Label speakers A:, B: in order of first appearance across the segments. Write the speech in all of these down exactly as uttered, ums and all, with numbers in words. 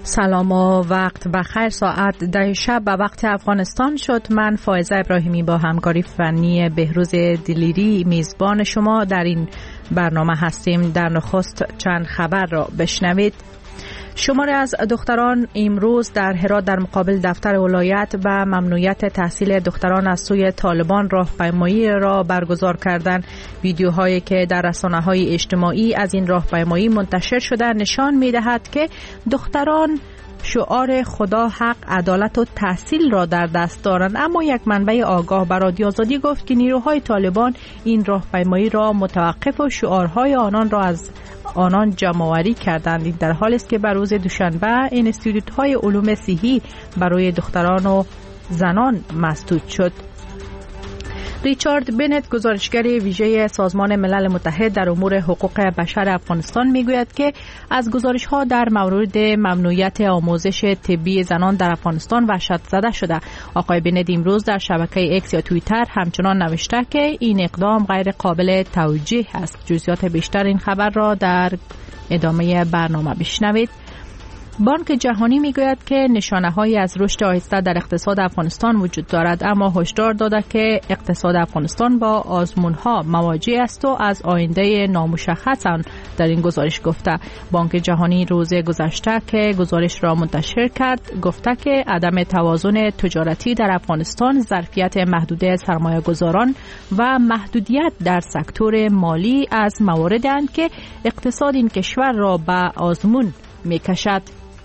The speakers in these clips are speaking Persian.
A: سلام و وقت بخیر. ساعت ده شب به وقت افغانستان شد. من فائزه ابراهیمی با همکاری فنی بهروز دلیری میزبان شما در این برنامه هستیم. در نخست چند خبر را بشنوید. شماری از دختران امروز در هرات در مقابل دفتر ولایت و ممنوعیت تحصیل دختران از سوی طالبان راهپیمایی را برگزار کردند. ویدیوهایی که در رسانه‌های اجتماعی از این راهپیمایی منتشر شده نشان می‌دهد که دختران شعار خدا، حق، عدالت و تحصیل را در دست دارند، اما یک منبع آگاه به رادیو آزادی گفت که نیروهای طالبان این راهپیمایی را متوقف و شعارهای آنان را از آنان جمع‌آوری کردند. این در حالی است که بر روز دوشنبه انستیتوت‌های علوم صحی برای دختران و زنان مسدود شد. ریچارد بنت، گزارشگر ویژه سازمان ملل متحد در امور حقوق بشر افغانستان، میگوید که از گزارش‌ها در مورد ممنوعیت آموزش طبی زنان در افغانستان وحشت زده شده. آقای بنت امروز در شبکه اکس یا توییتر همچنان نوشته که این اقدام غیر قابل توجیه است. جزئیات بیشتر این خبر را در ادامه برنامه بشنوید. بانک جهانی میگوید که نشانه‌هایی از رشد آهسته در اقتصاد افغانستان وجود دارد، اما هشدار داده که اقتصاد افغانستان با آزمون‌ها مواجه است و از آینده نامشخص آن در این گزارش گفته. بانک جهانی روز گذشته که گزارش را منتشر کرد گفته که عدم توازن تجارتی در افغانستان، ظرفیت محدود سرمایه‌گذاران و محدودیت در سکتور مالی از مواردی اند که اقتصاد این کشور را به آزمون می‌کشد.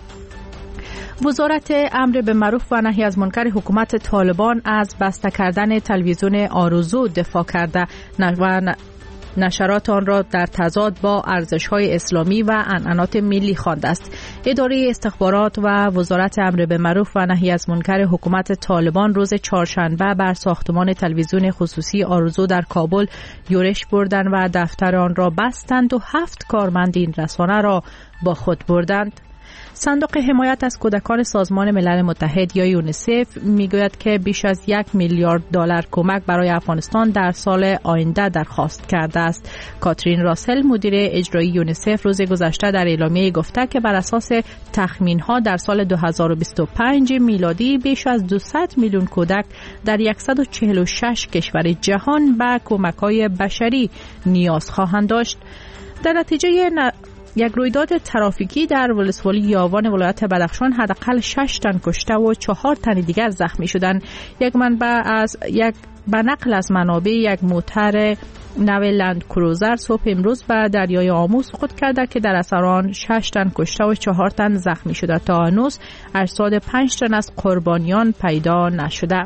A: وزارت امر به معروف و نهی از منکر حکومت طالبان از بسته کردن تلویزیون آرزو دفاع کرده و نشرات آن را در تضاد با ارزش‌های اسلامی و عنعنات ملی خوانده است. اداره استخبارات و وزارت امر به معروف و نهی از منکر حکومت طالبان روز چهارشنبه بر ساختمان تلویزیون خصوصی آرزو در کابل یورش بردند و دفتر آن را بستند و هفت کارمند این رسانه را با خود بردند. صندوق حمایت از کودکان سازمان ملل متحد یا یونیسف میگوید که بیش از یک میلیارد دلار کمک برای افغانستان در سال آینده درخواست کرده است. کاترین راسل، مدیر اجرایی یونیسف، روز گذشته در اعلامیه گفته که بر اساس تخمین‌ها در سال دو هزار و بیست و پنج میلادی بیش از دویست میلیون کودک در صد و چهل و شش کشور جهان به کمک‌های بشری نیاز خواهند داشت. در نتیجه ن... یک رویداد ترافیکی در ولسوالی یاوان ولایت بدخشان حداقل شش تن کشته و چهار تن دیگر زخمی شدند. یک منبع از یک به نقل از منابع یک موتر نو لند کروزر صبح امروز به دریای آمو سقوط کرده که در اثر آن شش تن کشته و چهار تن زخمی شده. تا هنوز اجساد پنج تن از قربانیان پیدا نشده.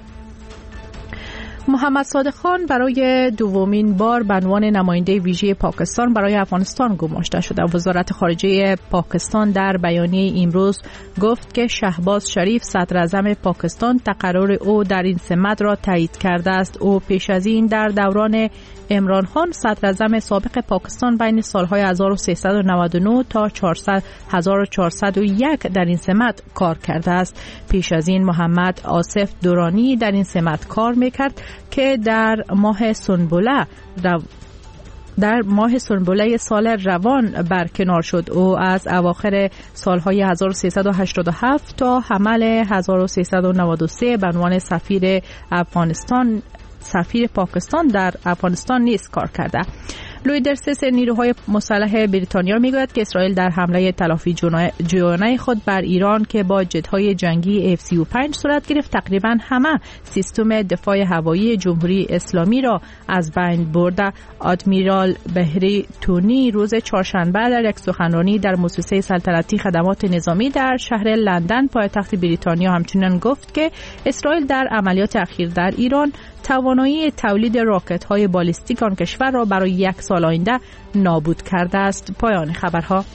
A: محمد صادق خان برای دومین بار به عنوان نماینده ویژه پاکستان برای افغانستان گماشته شده. وزارت خارجه پاکستان در بیانیه امروز گفت که شهباز شریف صدر اعظم پاکستان تقرر او در این سمت را تایید کرده است. او پیش از این در دوران عمران خان صدر اعظم سابق پاکستان بین سالهای هزار و سیصد و نود و نه تا هزار و چهارصد و یک در این سمت کار کرده است. پیش از این محمد آصف دورانی در این سمت کار میکرد که در ماه سنبله در ماه سنبله سال روان برکنار شد. او از اواخر سالهای هزار و سیصد و هشتاد و هفت تا حمل هزار و سیصد و نود و سه به عنوان سفیر افغانستان سفیر پاکستان در افغانستان نیز کار کرده. لویدرسس نیروهای مسلح بریتانیا میگوید که اسرائیل در حمله تلافی جویانه خود بر ایران که با جت‌های جنگی اف سی و پنج صورت گرفت تقریبا همه سیستم دفاع هوایی جمهوری اسلامی را از بین برده. آدمیرال بهری تونی روز چهارشنبه در یک سخنرانی در مؤسسه سلطنتی خدمات نظامی در شهر لندن پایتخت بریتانیا همچنین گفت که اسرائیل در عملیات اخیر در ایران توانایی تولید راکت‌های بالستیک آن کشور را برای یک سال آینده نابود کرده است. پایان خبرها.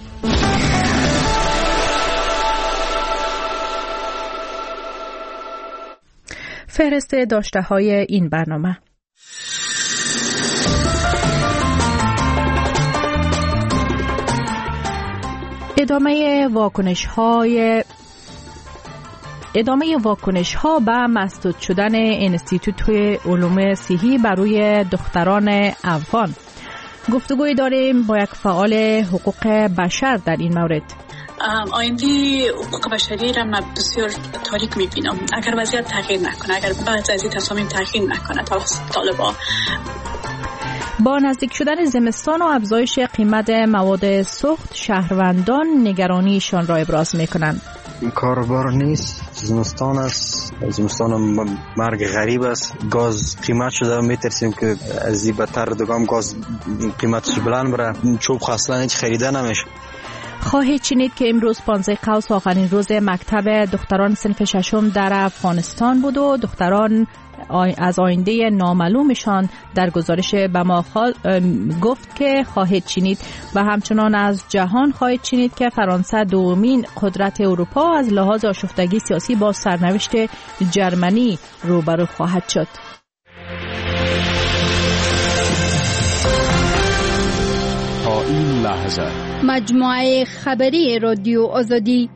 A: فهرست داشته‌های این برنامه. ادامه واکنش‌های ادامه واکنش ها به مسدود شدن انستیتوت علوم صحی برای دختران افغان. گفتگوی داریم با یک فعال حقوق بشر در این مورد.
B: آینده حقوق بشری را من بسیار تاریک میبینم اگر وضعیت تغییر نکنه، اگر بعضی از این تصامیم تغییر نکنه توسط طالبان.
A: با نزدیک شدن زمستان و افزایش قیمت مواد سوخت، شهروندان نگرانیشان را ابراز میکنند.
C: کاربار نیست، زمستان است، زمستان مرگ غریب است، گاز قیمت شده، میترسیم که از این بدتر دوگام گاز قیمتش بلند بره، چوب اصلا هیچ خریده نمیشه.
A: خواهید شنید که امروز پانزده قوس آخرین روز مکتب دختران صنف ششم در افغانستان بود و دختران از آینده نامعلومشان در گزارش به ما گفت که خواهید شنید و همچنان از جهان خواهید شنید که فرانسه دومین قدرت اروپا از لحاظ آشفتگی سیاسی با سرنوشت جرمنی روبرو خواهد شد.
D: تا این لحظه
E: مجموعه خبری رادیو آزادی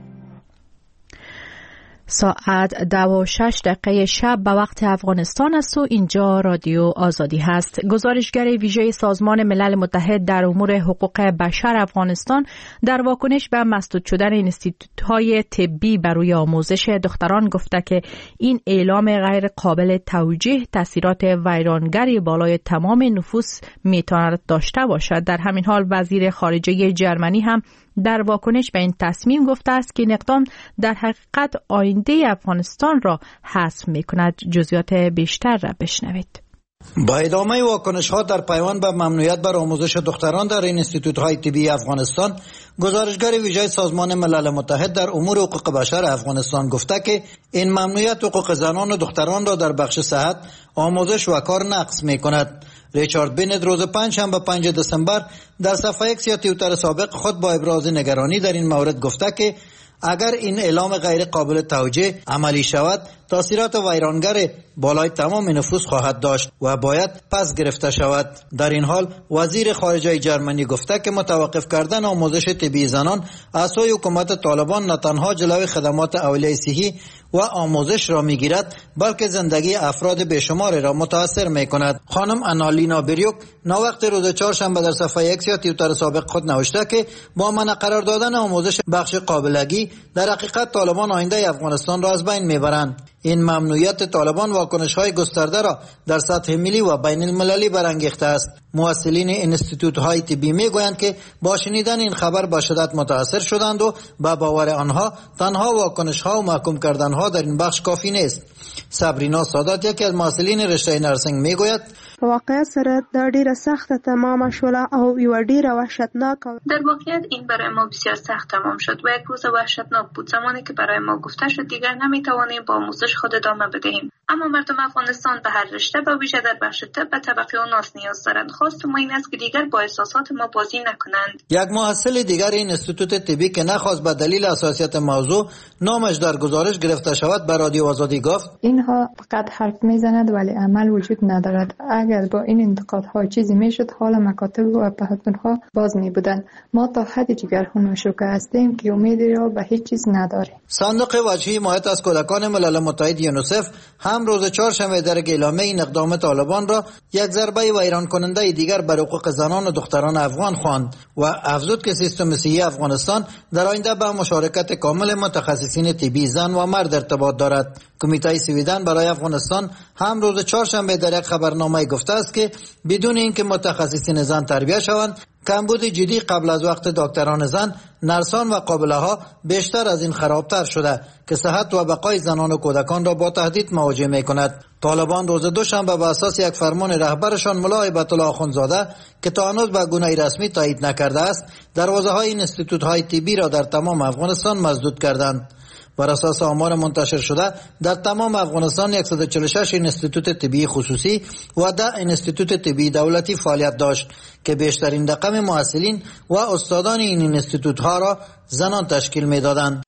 A: ساعت دو و شش دقیقه شب به وقت افغانستان است و اینجا رادیو آزادی هست. گزارشگر ویژه سازمان ملل متحد در امور حقوق بشر افغانستان در واکنش به مسدود شدن اینستیتوت‌های طبی برای آموزش دختران گفته که این اعلام غیر قابل توجیه تاثیرات ویرانگری بالای تمام نفوس میتواند داشته باشد. در همین حال وزیر خارجه جرمنی هم در واکنش به این تصمیم گفته است که این اقدام در حقیقت آینده افغانستان را حذف می‌کند. جزئیات بیشتر را بشنوید.
F: با ادامه واکنش ها در پیوند به ممنوعیت بر آموزش دختران در اینستیتوت های طبی افغانستان، گزارشگر ویژه سازمان ملل متحد در امور حقوق بشر افغانستان گفته که این ممنوعیت حقوق زنان و دختران را در بخش صحت، آموزش و کار نقض می کند. ریچارد بینت روز پنجشنبه پنج دسامبر در صفحه اکس یا توییتر سابق خود با ابراز نگرانی در این مورد گفته که اگر این اعلام غیر قابل توجیه عملی شود، تاثیرات ویرانگر بالای تمام نفوس خواهد داشت و باید پس گرفته شود. در این حال وزیر خارجه جرمنی گفته که متوقف کردن آموزش طبی زنان از سوی حکومت طالبان نه تنها جلوی خدمات اولیه صحی و آموزش را میگیرد، بلکه زندگی افراد بیشمار را متاثر میکند. خانم آنالینا بریوک ناوقت روز چهارشنبه در صفحه اکس یا توییتر سابق خود نوشته که با منع قرار دادن آموزش بخش قابلگی در حقیقت طالبان آینده افغانستان را از بین میبرند. این ممنوعیت طالبان واکنش‌های گسترده را در سطح ملی و بین المللی برانگیخته است. مؤسسین اینستیتوت‌های طبی میگویند که با شنیدن این خبر به شدت متاثر شدند و به باور آنها تنها واکنش‌ها و محکوم کردن‌ها در این بخش کافی نیست. صبرینا سادات یکی از مؤسسین رشته نرسنگ میگوید
G: واقعا سره در ډیره سخته تمام شول او یو ډیره وحشتناک.
B: در واقعیت این برای ما بسیار سخت تمام شد و یک روز وحشتناک بود، زمانی که برای ما گفته شد دیگر نمیتوانیم با آموزش خود ادامه بدهیم. اما مردم افغانستان به هر رشته و ویژه در بخش طب به طبقه اوناس نیاز دارند. خواست ما این است که دیگر با احساسات ما بازی نکنند.
F: یک محصل دیگر این اینستیتوت طبی که نخواست به دلیل حساسیت موضوع نامش در گزارش گرفته شود به رادیو آزادی گفت
H: اینها فقط حرف میزند ولی عمل وجود ندارد. اگر با این انتقادها چیزی میشد حال مکاتب و پهپادها باز می بودند. ما تا حدی جگرخون و شوکه هستیم که امیدی را به هیچ چیز نداریم.
F: صندوق وجهی حمایت از کودکان ملل متحد یونیسف هم روز چهارشنبه در اعلامیه این اقدام طالبان را یک ضربه ویران کننده دیگر بر حقوق زنان و دختران افغان خواند و افزود که سیستم صحی افغانستان در آینده به مشارکت کامل متخصصین طبی زن و مرد ارتباط دارد. کمیته سویدن برای افغانستان هم روز چهارشنبه در یک خبرنامه گفته است که بدون اینکه متخصصین زن تربیت شوند، کمبود جدی قبل از وقت دکتران زن، نرسان و قابله ها بیشتر از این خرابتر شده که صحت و بقای زنان و کودکان را با تهدید مواجه می کند. طالبان روز دوشنبه به اساس یک فرمان رهبرشان ملا هیبت الله آخونزاده که تا هنوز به گونه رسمی تایید نکرده است، دروازه های اینستیتوت های طبی را در تمام افغانستان مسدود کردند. بر اساس آمار منتشر شده در تمام افغانستان صد و چهل و شش اینستیتوت طبی خصوصی و ده اینستیتوت طبی دولتی فعالیت داشت که بیشترین رقم محصلین و استادان این اینستیتوت ها را زنان تشکیل می‌دادند.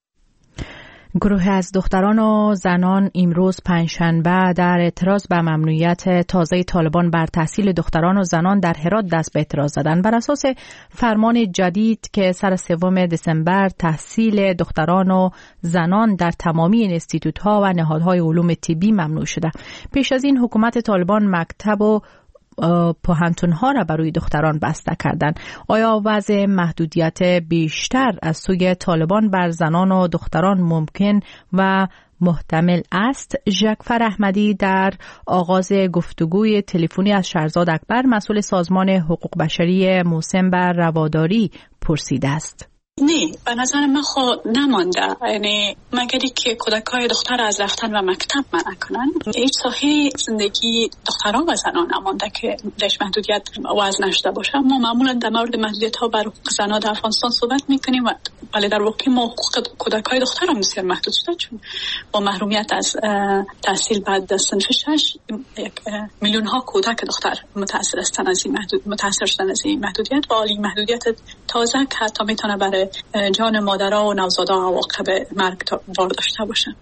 A: گروه از دختران و زنان امروز پنجشنبه در اعتراض به ممنوعیت تازه طالبان بر تحصیل دختران و زنان در هرات دست به اعتراض زدند. بر اساس فرمان جدید که سر سوم دسامبر تحصیل دختران و زنان در تمامی اینستیتوت‌ها و نهادهای علوم طبی ممنوع شده. پیش از این حکومت طالبان مکتب و پوهنتون‌ها را برای دختران بسته کردند. آیا وضع محدودیت بیشتر از سوی طالبان بر زنان و دختران ممکن و محتمل است؟ ژکفر احمدی در آغاز گفتگوی تلفنی از شهرزاد اکبر مسئول سازمان حقوق بشری موسم بر رواداری پرسیده است.
I: نه، به نظر من خود نمانده. یعنی مگری که کودکای دختر از رفتن و مکتب منع کنن، هیچ ساحه زندگی دختران و زنان نمانده که درش محدودیت وضع نشده باشه. ما معمولا در مورد محدودیت ها بر حقوق زنان در افغانستان صحبت میکنیم، ولی در واقع ما حقوق کودکای دختر هم بسیار محدود شده، چون با محرومیت از تحصیل بعد از صنف شش میلیون ها کودک دختر متاثر هستند از این محدود متاثر شدن از این محدودیت و عالی محدودیت تازه که حتی میتونه برای جان مادرها و نوزادها عواقب مرگ وار داشته باشه.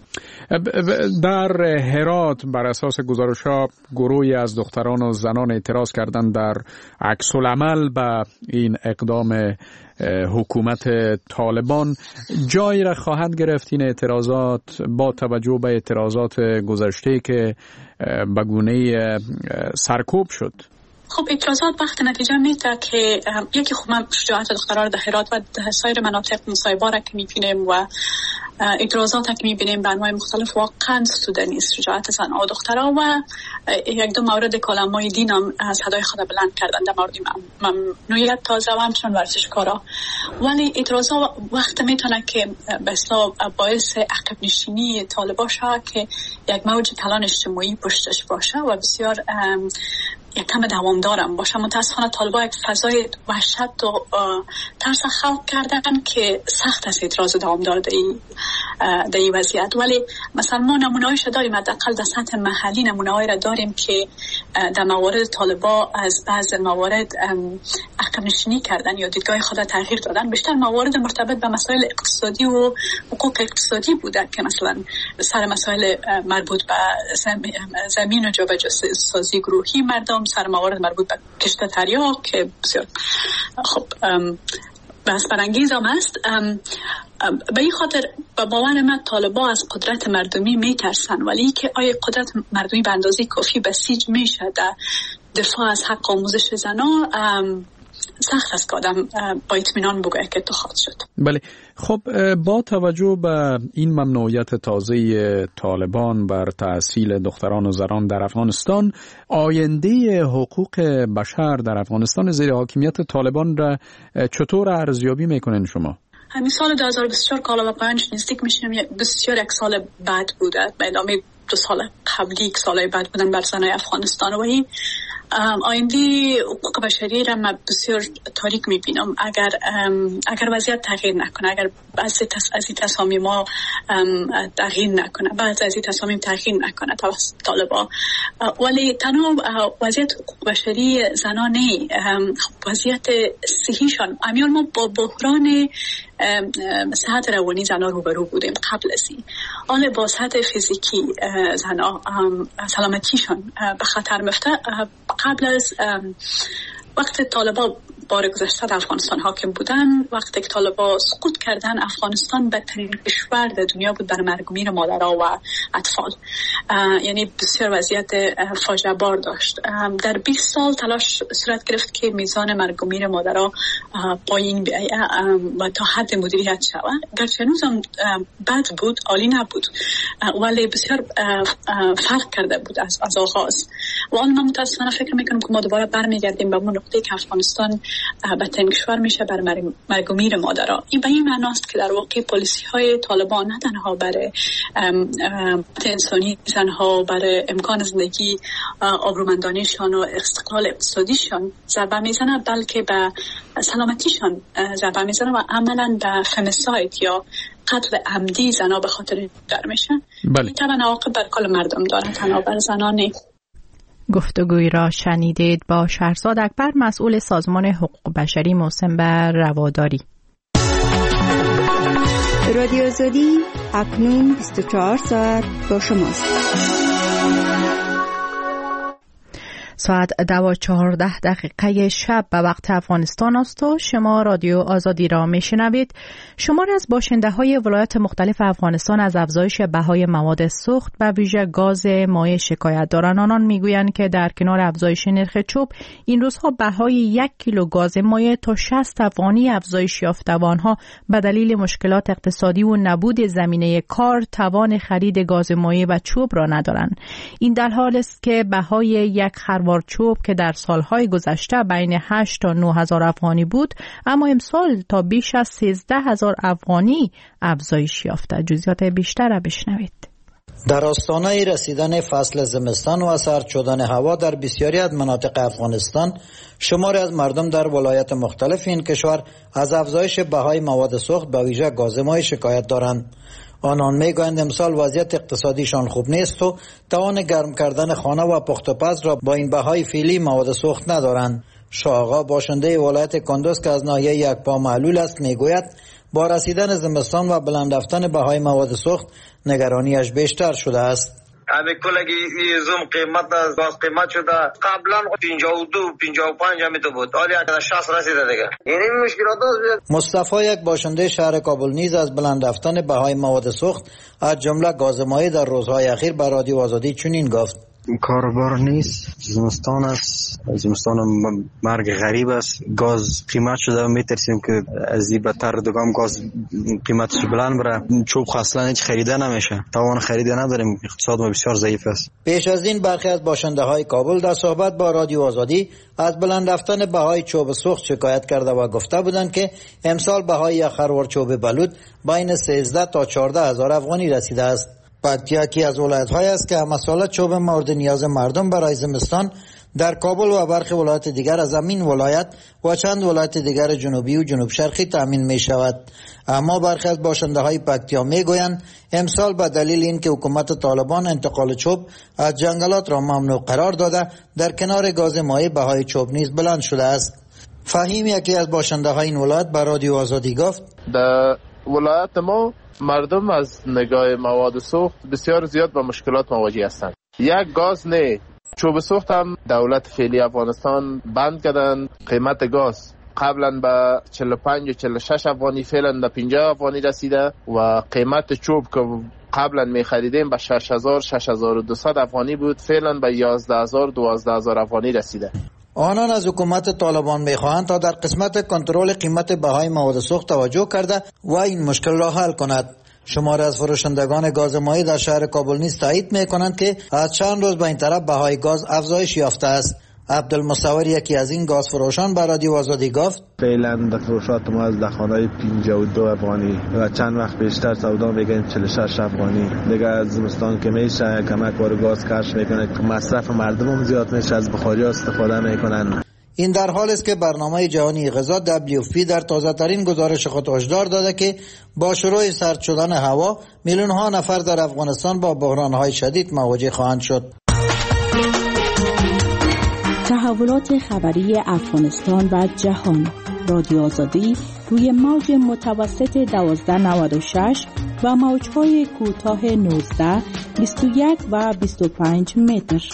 J: در هرات بر اساس گزارش‌ها گروهی از دختران و زنان اعتراض کردند در عکس العمل به این اقدام حکومت طالبان. جایی را خواهد گرفت این اعتراضات با توجه به اعتراضات گذشته که به گونه سرکوب شد؟
I: خب اعتراضات وقت نتیجه میده که یکی خب من شجاعت دختران در هرات و سایر مناطق مصاحبه را که میبینیم و اعتراضات که میبینیم به انواع مختلف واقعا ستوده نیست شجاعت زن و دخترها و یک دو مورد کلمای دین هم صدای خود بلند کردن در مورد ممنوعیت تازه و همچنان ورزشکارا. ولی اعتراضات وقت میتونه که به اصطلاح باعث عقب نشینی طالبان شه که یک موج کلان اجتماعی پشتش باشه و بسیار یک کم دوامدارم باشه. متاسفانه طالبان یک فضای وحشت و ترس خلق کردن که سخت است اعتراض دوامدار در این وضعیت. ولی مثلا ما نمونه‌هایش داریم، حداقل در سطح محلی نمونه‌هایی را داریم که در موارد طالبان از بعض موارد عقب نشینی کردن یا دیدگاه خود تغییر دادن. بیشتر موارد مرتبط به مسائل اقتصادی و حقوق اقتصادی بوده که مثلا سر مسائل مربوط به زمین و جابجایی گروهی مردم، سر موارد مربوط به کشت تریاک که بسیار خب بحث برانگیز هم است. به این خاطر به باور من طالبان از قدرت مردمی میترسن، ولی که آیا قدرت مردمی به اندازه کافی بسیج میشه در دفاع از حق آموزش زنان سخت است که آدم با اطمینان بگه که تو خواهد شد.
J: بله. خب با توجه به این ممنوعیت تازه طالبان بر تحصیل دختران و زنان در افغانستان، آینده حقوق بشر در افغانستان زیر حاکمیت طالبان را چطور ارزیابی میکنین شما؟
I: همین سال دو هزار و بیست و چهار کالا و پنج نزدیک میشیم بسیار یک سال بد بوده به ادامه دو سال قبلی یک سال بد بودن بر زنای افغانستان و این آینده حقوق بشری را من بسیار تاریک میبینم اگر اگر وضعیت تغییر نکنه، اگر بعضی از این تصامیم ما تغییر نکنه، بعضی از این تصامیم تغییر نکنه توسط طالبان. ولی تنها وضعیت حقوق بشری زنان نه، وضعیت صحیشان امیال ما با بحران صحت روانی زنان روبرو بودیم قبل از این. آن با صحت فیزیکی زنان سلامتیشان به خطر میفته. قبل از وقت طالبان بار گذشته در افغانستان حاکم بودن، وقتی که طالبان سقوط کردن، افغانستان بدترین کشور در دنیا بود برای مرگ و میر مادرها و اطفال. یعنی بسیار وضعیت فاجعه بار داشت. در بیست سال تلاش صورت گرفت که میزان مرگ و میر مادرها پایین بیاید و تا حد مدیریت شود. گرچه هنوز هم بد بود، عالی نبود، ولی بسیار فرق کرده بود از از آغاز. و آن من متاسفانه فکر میکنم که ما دوباره برمیگردیم به اون نقطه که افغانستان بدترین کشور میشه بر مرگ و میر مادرها. این به این معناست که در واقع پالیسی های طالبان نه تنها برای انسانی زنها، برای امکان زندگی آبرومندانیشان و استقلال اقتصادیشان ضربه میزنه، بلکه به سلامتیشان ضربه میزنه و عملا به فمساید یا قتل عمدی زنها به خاطر در میشن. این طبعا عواقب بر کل مردم داره، تنها بر زنان نیست.
A: گفتگوی را شنیدید با شهرزاد اکبر، مسئول سازمان حقوق بشری موسم بر رواداری.
E: رادیو آزادی اکنون بیست و چهار ساعت با شماست.
A: ساعت دو و چهارده دقیقه شب به وقت افغانستان است و شما رادیو آزادی را میشنوید. شماری از باشنده های ولایات مختلف افغانستان از افزایش بهای مواد سوخت و ویژه گاز مایع شکایت دارند. آنان میگویند که در کنار افزایش نرخ چوب این روزها بهای یک کیلو گاز مایع تا شصت افغانی افزایش یافته و آنها به دلیل مشکلات اقتصادی و نبود زمینه کار توان خرید گاز مایع و چوب را ندارند. این در حالی است که بهای یک خروار چوب که در سالهای گذشته بین هشت تا نه هزار افغانی بود اما امسال تا بیش از سیزده هزار افغانی افزایش یافته. جزئیات بیشتر را بشنوید.
F: در آستانه رسیدن فصل زمستان و سرد شدن هوا در بسیاری از مناطق افغانستان شماری از مردم در ولایات مختلف این کشور از افزایش بهای مواد سوخت به ویژه گاز مایع شکایت دارند. آنان میگویند امسال وضعیت اقتصادیشان خوب نیست و توان گرم کردن خانه و پخت و پز را با این بهای فعلی مواد سوخت ندارند. شاه آقا باشنده ولایت کندوز که از ناحیه یکپا معلول است میگوید با رسیدن زمستان و بلند رفتن بهای مواد سوخت نگرانیش بیشتر شده است.
K: همه کلگی زوم قیمت از گاز قیمت شده قبلا پنجاه و دو پنجاه و پنج همی تو بود حالی شصت رسیده دیگه. یعنی مشکلات است.
F: مصطفی یک باشنده شهر کابل نیز از بلند رفتن بهای مواد سوخت از جمله گاز مایع در روزهای اخیر به رادیو آزادی چنین گفت:
C: کاربار نیست، زمستان است، زمستان مرگ غریب است، گاز قیمت شده و میترسیم که از این بدتر دوگام گاز قیمتش بلند بره. چوب اصلا هیچ خریده نمیشه، توان خریده نداریم، اقتصاد ما بسیار ضعیف است.
F: پیش از این برخی از باشنده های کابل در صحبت با رادیو آزادی از بلند رفتن بهای چوب سوخت شکایت کرده و گفته بودند که امسال بهای یک خروار چوب بلوط بین سیزده تا چهارده هزار افغانی رسیده است. پکتیا یکی از ولایت‌های است که مسئله چوب مورد نیاز مردم برای زمستان در کابل و برخی ولایت دیگر از همین ولایت و چند ولایت دیگر جنوبی و جنوب شرقی تامین می شود. اما برخی از باشنده های پکتیا می گویند امسال به دلیل اینکه حکومت طالبان انتقال چوب از جنگلات را ممنوع قرار داده در کنار گاز مایع بهای چوب نیز بلند شده است. فهیم یکی از باشنده های این ولایت به رادیو آزادی گفت:
L: در ولایت ما مردم از نگاه مواد سوخت بسیار زیاد با مشکلات مواجه هستند. یک گاز نه، چوب سوخت هم دولت فعلی افغانستان بند کردن. قیمت گاز قبلا به چهل و پنج و چهل و شش افغانی فعلا به پنجاه افغانی رسیده و قیمت چوب که قبلا می خریدیم به شش هزار شش هزار و دویست افغانی بود فعلا به یازده هزار دوازده هزار افغانی رسیده.
F: آنان از حکومت طالبان می‌خواهند تا در قسمت کنترل قیمت بهای مواد سوخت توجه کرده و این مشکل را حل کند. شماری از فروشندگان گاز مایع در شهر کابل نیز تایید می‌کنند که از چند روز به این طرف بهای گاز افزایش یافته است. عبدالمصور یکی از این گاز فروشان به رادیو آزادی گفت:
M: فعلا در فروشات ما از دخانهای پنجاه و دو افغانی و چند وقت بیشتر سودا میگن چهل و شش افغانی. دیگه از زمستان که میشه کمک بار گاز کش میکنه که مصرف مردم هم زیاد میشه، از بخاری استفاده میکنن.
F: این در حال است که برنامه جهانی غذا دبلیو اف پی در تازه ترین گزارش خود هشدار داده که با شروع سرد شدن هوا میلیون ها نفر در افغانستان با بحران های شدید مواجه خواهند شد.
N: تحولات خبری افغانستان و جهان. رادیو آزادی روی موج متوسط دوازده نود و شش و موج‌های کوتاه نوزده، بیست و یک و بیست و پنج متر.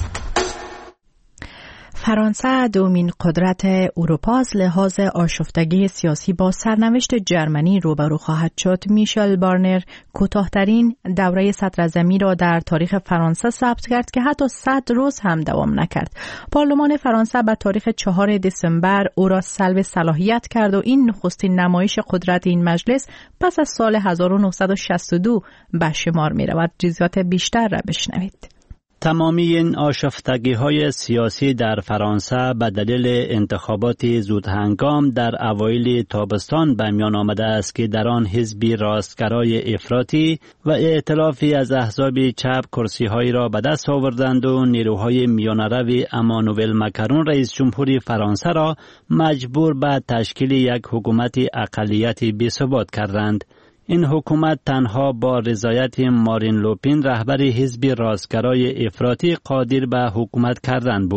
A: فرانسه دومین قدرت اروپا از لحاظ آشفتگی سیاسی با سرنوشت جرمنی روبرو خواهد شد. میشل بارنر کوتاه‌ترین دوره صدراعظمی را در تاریخ فرانسه ثبت کرد که حتی صد روز هم دوام نکرد. پارلمان فرانسه به تاریخ چهارم دسامبر او را سلب صلاحیت کرد و این نخستین نمایش قدرت این مجلس پس از سال هزار و نهصد و شصت و دو به شمار می رود. جزئیات بیشتر را بشنوید.
O: تمامی این آشفتگی‌های سیاسی در فرانسه به دلیل انتخابات زودهنگام در اوایل تابستان به میان آمده است که در آن حزبی راستگرای افراطی و ائتلافی از احزاب چپ کرسی‌هایی را به دست آوردند و نیروهای میانه‌رو امانوئل مکرون رئیس جمهوری فرانسه را مجبور به تشکیل یک حکومت اقلیتی بی‌ثبات کردند. این حکومت تنها با رضایت مارین لوپن رهبر حزب راستگرای افراطی قادر به حکومت کردن بود.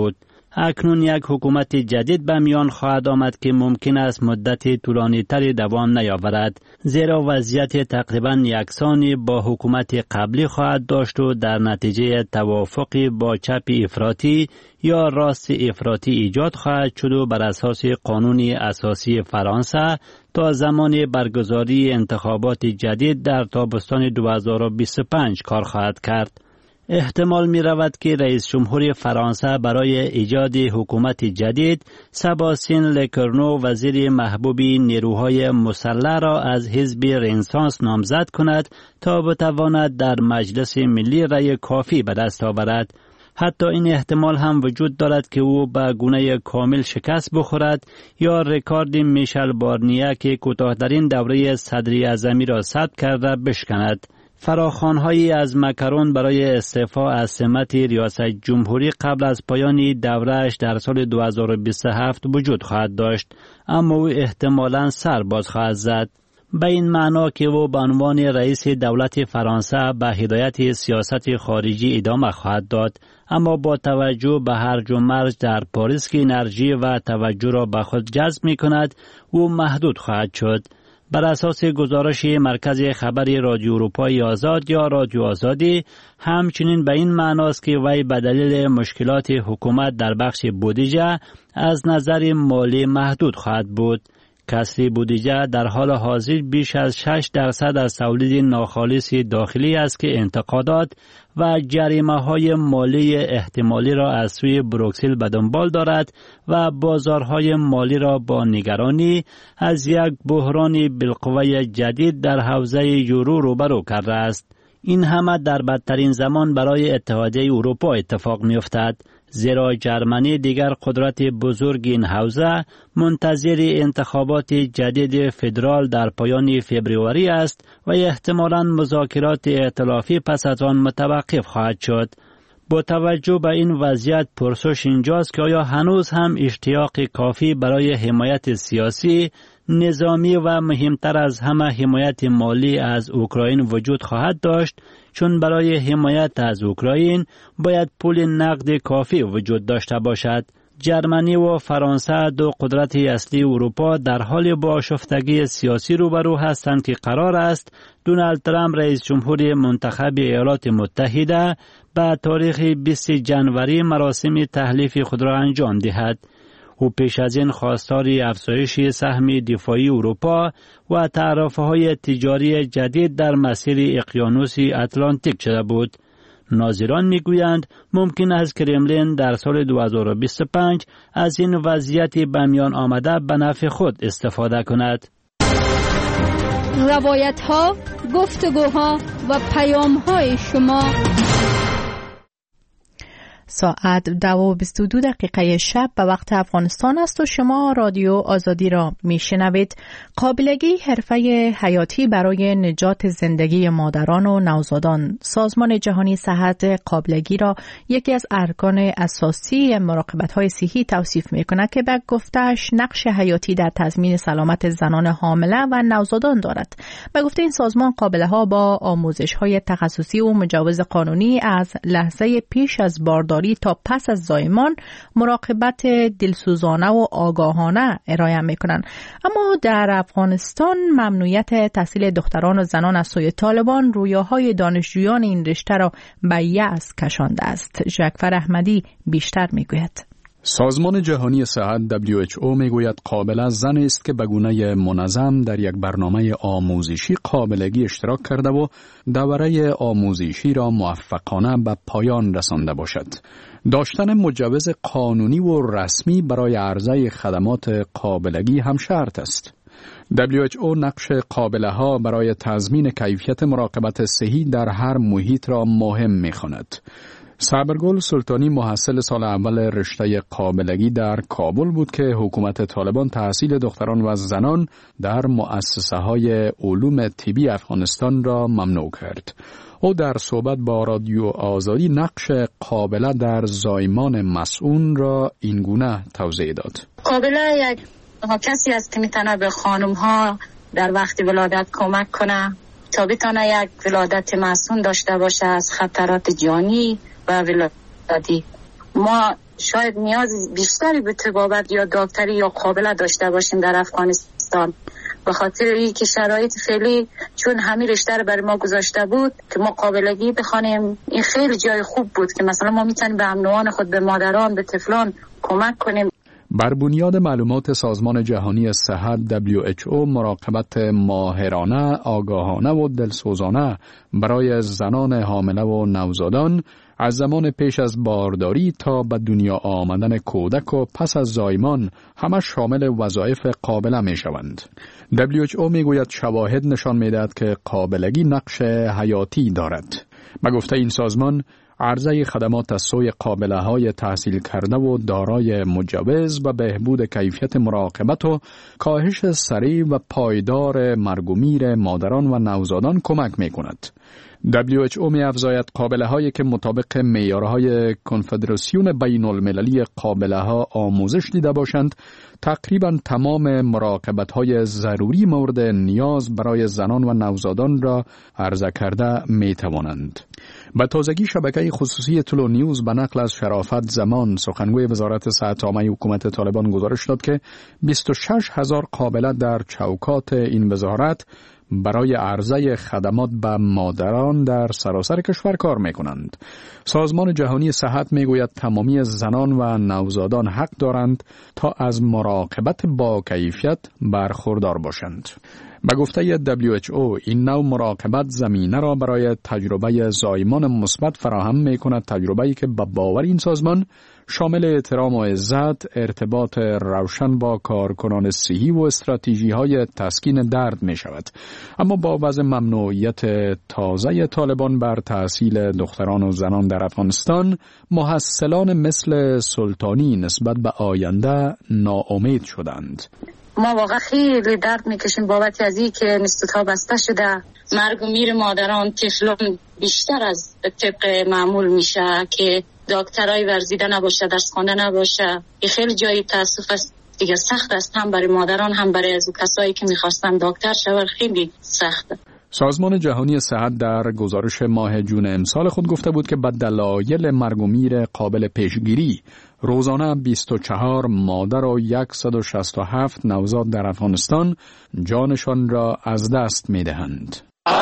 O: اکنون یک حکومت جدید به میان خواهد آمد که ممکن است مدت طولانی تری دوام نیاورد، زیرا وضعیت تقریبا یکسانی با حکومت قبلی خواهد داشت و در نتیجه توافقی با چپ افراطی یا راست افراطی ایجاد خواهد شد و بر اساس قانون اساسی فرانسه تا زمان برگزاری انتخابات جدید در تابستان دو هزار و بیست و پنج کار خواهد کرد. احتمال می رود که رئیس جمهور فرانسه برای ایجاد حکومت جدید سباستین لکرنو وزیر محبوب نیروهای مسلح را از حزب رنسانس نامزد کند تا بتواند در مجلس ملی رأی کافی به دست آورد. حتی این احتمال هم وجود دارد که او به گونه کامل شکست بخورد یا رکورد میشل بارنیه که کوتاه‌ترین دوره صدر اعظمی را ثبت کرده بشکند. فراخوان‌هایی از مکرون برای استعفا از سمت ریاست جمهوری قبل از پایان دوره‌اش در سال دو هزار و بیست و هفت وجود خواهد داشت، اما او احتمالاً سر باز خواهد زد. به این معنا که او به عنوان رئیس دولت فرانسه به هدایت سیاست خارجی ادامه خواهد داد، اما با توجه به هرج و مرج در پاریس که انرژی و توجه را به خود جذب می کند، او محدود خواهد شد. بر اساس گزارش مرکز خبری رادیو اروپای آزاد یا رادیو آزادی، همچنین به این معناست که وی به دلیل مشکلات حکومت در بخش بودجه از نظر مالی محدود خواهد بود. کسری بودجه در حال حاضر بیش از شش درصد از تولید ناخالص داخلی است که انتقادات و جریمه های مالی احتمالی را از سوی بروکسل به دنبال دارد و بازارهای مالی را با نگرانی از یک بحران بالقوه جدید در حوزه یورو روبرو کرده است. این همه در بدترین زمان برای اتحادیه اروپا اتفاق می‌افتد، زیرا جرمنی دیگر قدرت بزرگ این حوزه منتظر انتخابات جدید فدرال در پایان فوریه است و احتمالاً مذاکرات ائتلافی پس از آن متوقف خواهد شد. با توجه به این وضعیت پرسش اینجاست که آیا هنوز هم اشتیاق کافی برای حمایت سیاسی، نظامی و مهمتر از همه حمایت مالی از اوکراین وجود خواهد داشت، چون برای حمایت از اوکراین باید پول نقد کافی وجود داشته باشد. جرمنی و فرانسه دو قدرت اصلی اروپا در حال با آشفتگی سیاسی روبرو هستند که قرار است دونالد ترامپ رئیس جمهور منتخب ایالات متحده به تاریخ بیست جنوری مراسم تحلیف خود را انجام دهد. او پیش از این خواستار افزایش سهم دفاعی اروپا و تعرفه‌های تجاری جدید در مسیر اقیانوس اتلانتیک شده بود. ناظران میگویند ممکن است کرملین در سال دو هزار و بیست و پنج از این وضعیت به میان آمده به نفع خود استفاده کند.
P: روایت‌ها، گفتگوها و پیام‌های شما.
A: ساعت دو و بیست و دو دقیقه شب به وقت افغانستان است و شما رادیو آزادی را میشنوید. قابلگی حرفه حیاتی برای نجات زندگی مادران و نوزادان. سازمان جهانی صحت قابلگی را یکی از ارکان اساسی مراقبت‌های صحی توصیف می‌کند که به گفته‌اش نقش حیاتی در تضمین سلامت زنان حامله و نوزادان دارد. به گفته این سازمان قابله‌ها با آموزش‌های تخصصی و مجوز قانونی از لحظه پیش از بارداری تا پس از زایمان مراقبت دلسوزانه و آگاهانه ارائه میکنند. اما در افغانستان ممنوعیت تحصیل دختران و زنان از سوی طالبان رویاهای دانشجویان این رشته را به یأس کشانده است. جعفر احمدی بیشتر میگوید.
J: سازمان جهانی صحت دبلیو اچ او میگوید قابله زن است که به گونه منظم در یک برنامه آموزشی قابلگی اشتراک کرده و دوره آموزشی را موفقانه به پایان رسانده باشد. داشتن مجوز قانونی و رسمی برای عرضه خدمات قابلگی هم شرط است. دبلیو اچ او نقش قابله ها برای تضمین کیفیت مراقبت صحی در هر محیط را مهم می‌خواند. صبرگل سلطانی محصل سال اول رشته قابلگی در کابل بود که حکومت طالبان تحصیل دختران و زنان در مؤسسه های علوم طبی افغانستان را ممنوع کرد. او در صحبت با رادیو آزادی نقش قابله در زایمان مسئول را اینگونه توضیح داد.
Q: قابله یک کسی است که میتونه به خانم ها در وقت ولادت کمک کنه تا بتونه یک ولادت معصوم داشته باشه از خطرات جانی و ولادتی. ما شاید نیاز بیشتری به طبابت یا دکتری یا قابلیت داشته باشیم در افغانستان، به خاطر اینکه شرایط فعلی چون همین رشته رو برای ما گذاشته بود که ما قابلگی بخوانیم. این خیلی جای خوب بود که مثلا ما میتونیم به امنوان خود، به مادران، به طفلان کمک کنیم.
J: بر بنیاد معلومات سازمان جهانی صحت دبلیو اچ او، مراقبت ماهرانه، آگاهانه و دلسوزانه برای زنان حامله و نوزادان از زمان پیش از بارداری تا به دنیا آمدن کودک و پس از زایمان همه شامل وظایف قابله می شوند. دبلیو اچ او می گوید شواهد نشان می دهد که قابلگی نقش حیاتی دارد. به گفته این سازمان، عرضه خدمات از سوی قابله های تحصیل کرده و دارای مجوز و بهبود کیفیت مراقبت و کاهش سریع و پایدار مرگ و میر مادران و نوزادان کمک می کند. دبلیو اچ او می افزاید قابله هایی که مطابق معیارهای کنفدراسیون بین المللی قابله ها آموزش دیده باشند تقریبا تمام مراقبت های ضروری مورد نیاز برای زنان و نوزادان را عرضه کرده می توانند. به تازگی شبکه خصوصی تلو نیوز به نقل از شرافت زمان، سخنگوی وزارت صحت عامه حکومت طالبان، گزارش داد که بیست و شش هزار قابله در چوکات این وزارت برای عرضه خدمات به مادران در سراسر کشور کار می کنند. سازمان جهانی صحت می گوید تمامی زنان و نوزادان حق دارند تا از مراقبت با کیفیت برخوردار باشند. به گفته دبلیو اچ او، این نوع مراقبت زمینه را برای تجربه زایمان مثبت فراهم می کند، تجربه‌ای که به باور این سازمان شامل احترام و عزت، ارتباط روشن با کارکنان صحی و استراتژی‌های تسکین درد می شود. اما با وضع ممنوعیت تازه طالبان بر تحصیل دختران و زنان در افغانستان، محصلان مثل سلطانی نسبت به آینده ناامید شدند.
Q: ما واقعا خیلی درد میکشیم بابت از این که انستیتوت‌ها بسته شده. مرگ و میر مادران، طفلان بیشتر از طبق معمول میشه که دکترای ورزیده نباشه، درس خوانده نباشه. این خیلی جای تاسف است دیگه، سخت است هم برای مادران هم برای از کسایی که میخواستن دکتر شون، خیلی سخته.
J: سازمان جهانی صحت در گزارش ماه جون امسال خود گفته بود که به دلایل مرگ و میر قابل پیشگیری روزانه بیست و چهار مادر و صد و شصت و هفت نوزاد در افغانستان جانشان را از دست می دهند.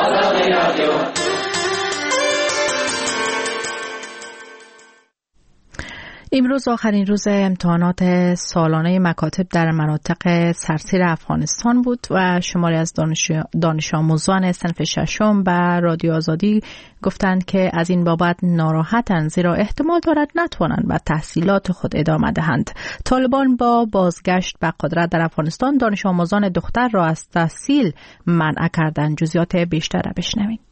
A: امروز آخرین روز امتحانات سالانه مکاتب در مناطق سراسر افغانستان بود و شماری از دانش, دانش آموزان صنف ششم به رادیو آزادی گفتند که از این بابت ناراحتند، زیرا احتمال دارد نتوانند به تحصیلات خود ادامه دهند. طالبان با بازگشت به قدرت در افغانستان دانش آموزان دختر را از تحصیل منع کردند. جزئیات بیشتر را بشنوید.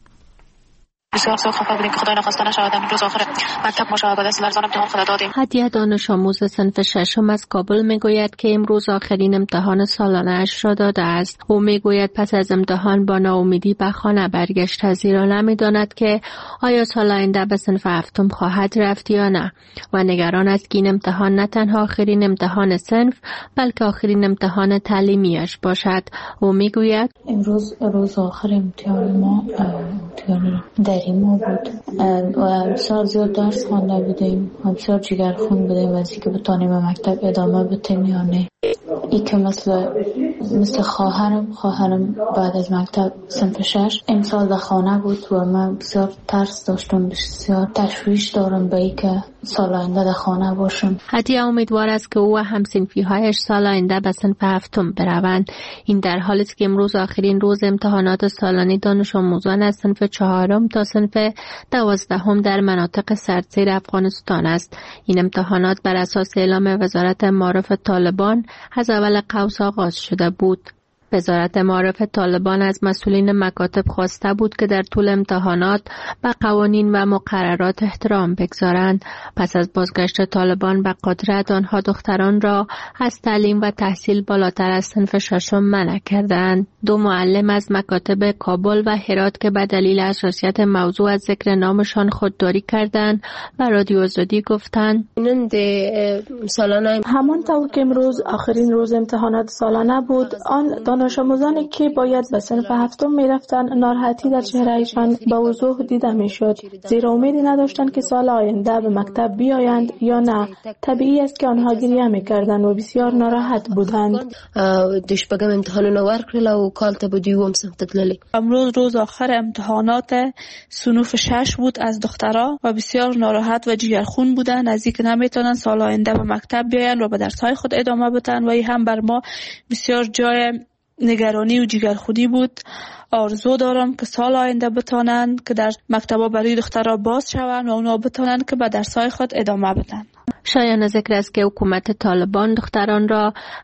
R: بسیار بسیار خفه بودیم که خدای نخواسته نشود امروز آخر مکتب مشابه دست لرزان امتحان خود دادیم.
S: هدیه دانش آموز صنف ششم از کابل میگوید که امروز آخرین امتحان سالانه اش را داده است. او میگوید پس از امتحان با ناامیدی به خانه برگشت، زیرا نمیداند که آیا سال آینده به صنف هفتم خواهد رفت یا نه و نگران است که این امتحان نه تنها آخرین امتحان صنف بلکه آخرین امتحان تعلیمیش باشد. او میگوید
T: امروز روز آخر امتحان ما امتحان ما بود و بسیار زیاد درس خوانده بودیم، بسیار جگرخون بودیم از اینکه بتانیم به مکتب ادامه بدیم یا نه. ای که مثل مثل خواهرم خواهرم بعد از مکتب صنف شش امسال در خانه بود و من بسیار ترس داشتم، بسیار تشویش دارم به ای که سال آینده در خانه باشم.
S: هدیه امیدوار است که او و همسنفی هایش سال آینده به صنف هفتم بروند. این در حالی است که امروز آخرین روز امتحانات سالانه دانش آموزان از صنف چهارم تا صنف دوازدهم در مناطق سراسر افغانستان است. این امتحانات بر اساس اعلام وزارت معارف طالبان از اول قوس آغاز شده بود. وزارت معارف طالبان از مسئولین مکاتب خواسته بود که در طول امتحانات به قوانین و مقررات احترام بگذارند. پس از بازگشت طالبان به قدرت، آنها دختران را از تعلیم و تحصیل بالاتر از صنف ششم منع کردند. دو معلم از مکاتب کابل و هرات که به دلیل حساسیت موضوع از ذکر نامشان خودداری کردند و رادیو آزادی گفتند
U: نن د سالانه
V: همان طور که امروز آخرین روز امتحانات سالانه بود، آن دانش
U: دانش آموزانی که باید به صنف هفتم میرفتن ناراحتی در چهرهشان به وضوح دیده میشد، زیرا امیدی نداشتند که سال آینده به مکتب بیایند یا نه. طبیعی است که آنها گریه میکردند و بسیار ناراحت بودند.
V: د شپږم امتحانونه ورکړل او کال ته به دویم صنف ته تللې.
W: امروز روز آخر امتحانات صنوف شش بود از دخترها و بسیار ناراحت و جگرخون بودند از اینکه نمیتونن سال آینده به مکتب بیاین و به درس‌های خود ادامه بدن و این هم بر ما بسیار جای نگرانی و جگرخونی بود. آرزو دارم که سال آینده بتانن که در مکتب‌ها برای دخترها باز شوند و اونا بتانن که به درس‌های خود ادامه بدن.
S: شایان ذکر است که حکومت طالبان دختران را